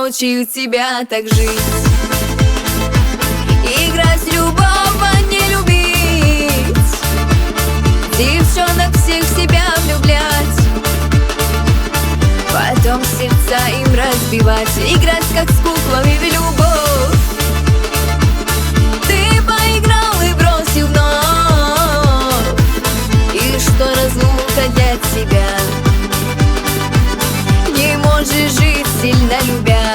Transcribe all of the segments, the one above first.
научил тебя так жить. Играть в любовь, а не любить, девчонок всех в себя влюблять, потом сердца им разбивать, играть как с куклами в любовь. Ты поиграл и бросил вновь, и что разлука для тебя? Не можешь жить, сильно любя,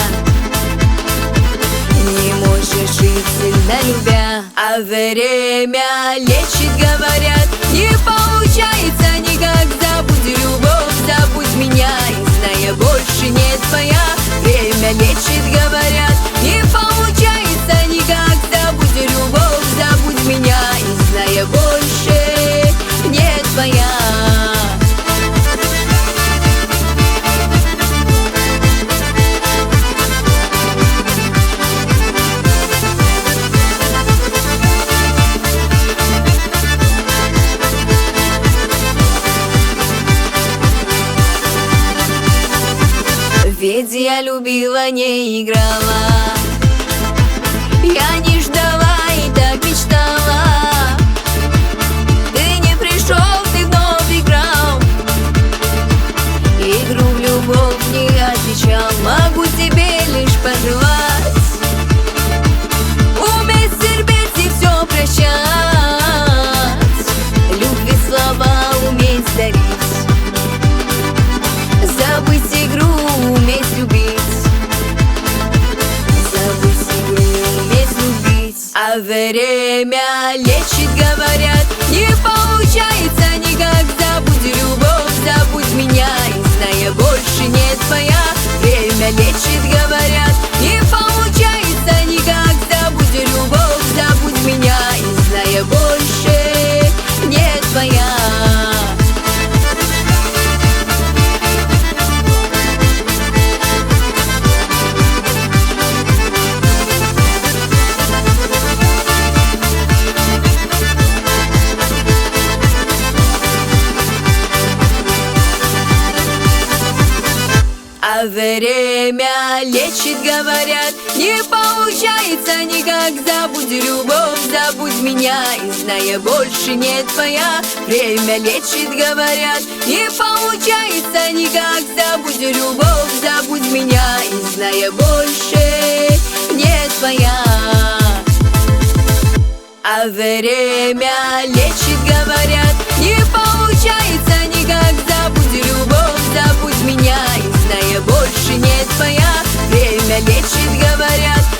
не можешь жить, сильно любя. А время лечит, говорят, не получается никак. Забудь любовь, забудь меня, и зная, больше не твоя. Время лечит, говорят, не получается никак. Забудь любовь, забудь меня, и зная, больше не твоя. Ведь я любила, не играла, я не ждала и так мечтала. Ты не пришел, ты вновь играл, игру в любовь не отвечал. Могу тебе лишь пожелать уметь терпеть и все прощать, любви слова уметь дарить, забыть игру, уметь любить, забыть игру, уметь любить. А время лечит, говорят, не получается никак. Забудь любовь, забудь меня, и зная, больше не твоя. Время лечит, говорят, не получается никак. Забудь любовь, забудь меня, и зная, больше не твоя. А время лечит, говорят, не получается никак. Забудь любовь, забудь меня, и зная, больше не твоя. Время лечит, говорят, не получается никак. Забудь любовь, забудь меня, и зная, больше не твоя. А время лечит, говорят, не получается никак. Забудь любовь, забудь меня, и зная, больше не твоя. Время лечит, говорят,